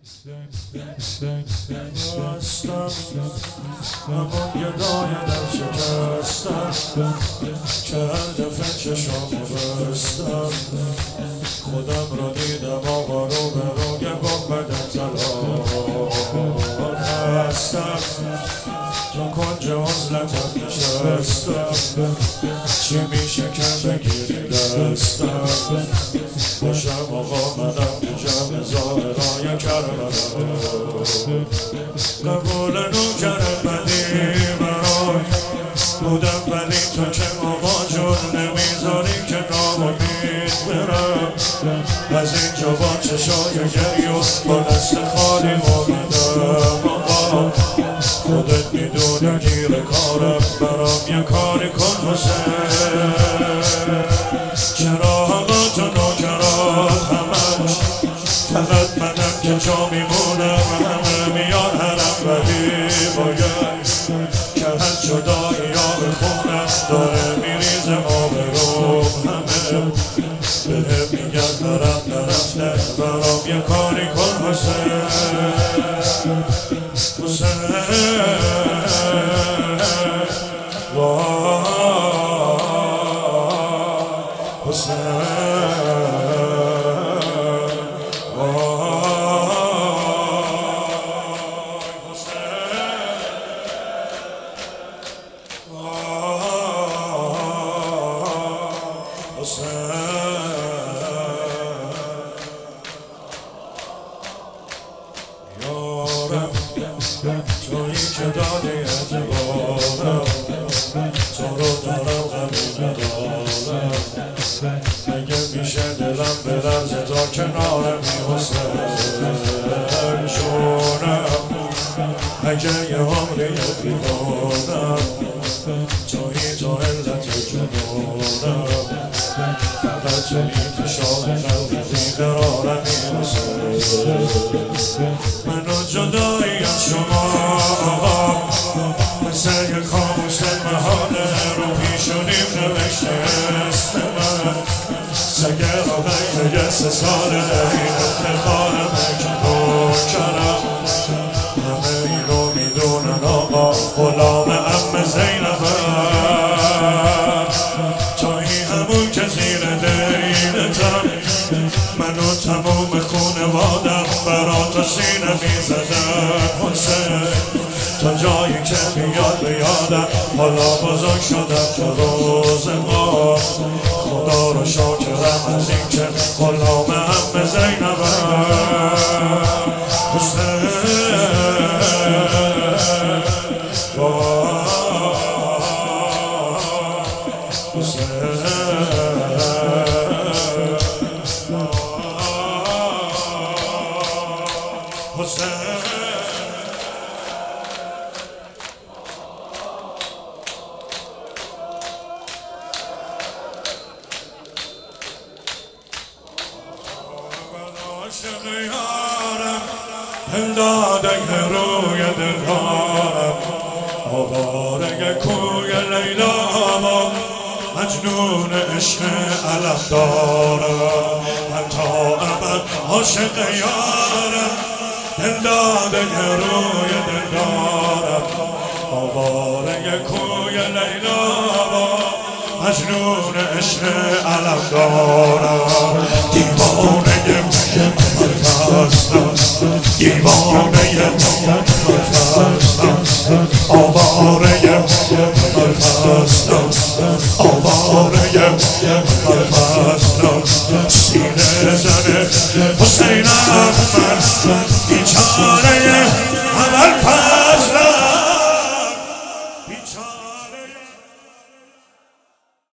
همون گدای در شکستم که هر دفعه چشامو بستم خودم رو دیدم آقا رو به روی گنبد طلا هستم تو کنج عزلتم نشستم چی میشه که بگیری دستم باشم آقا منم تو جمع ظاهرهای کربلا قبول نوکر بدی برای بودم ولی تو که آقا جون نمیذاری که ناامید برم از اینجا با چشای گریو با دست خالی آمدم آقا خودت میدونی گیر کارم برام یه کاری کن حسین چراغات و نوکرات همش فقط منم که جا میمونم همه میان حرم ولی باید که هر جدایی آب خونم داره میریزه آب رو همه بهم میگن برم نرفته برام یه کاری کن حسین حسین تویی که دادی اعتبارم تو رو دارم غمی ندارم مگه میشه دلم بلرزه تا کنارم حسین شونم اگه یه عمری بیمانم تویی تو علت جنونم فقط تویی که شاه قلبی بیقرارم حسین منو جدایی از شما آقا مثل یه کابوس محاله رو پیشونیم نوشته اسم من سگه آقای یه 3 ساله این افتخارم که نوکرم همه اینو میدونن آقا غلام عم زینبم تویی همون که زیر دینتم منو تموم خونوادم برا تو سینه میزدم حسین تا جایی که میاد به یادم حالا بزرگ شدم تو روز ما خدا رو شاکرم از این که غلام عم زینبم حسین عاشق یارم داده روی دلارم آواره کوی لیلا و مجنون عشق علم دارم من تا ابد عاشق یارم داده روی دلارم آواره کوی لیلا و مجنون عشق علم دارم دیوانه هستم دیوانه هستم آواره هستم آواره هستم سینه زن حسین احمد بیچاره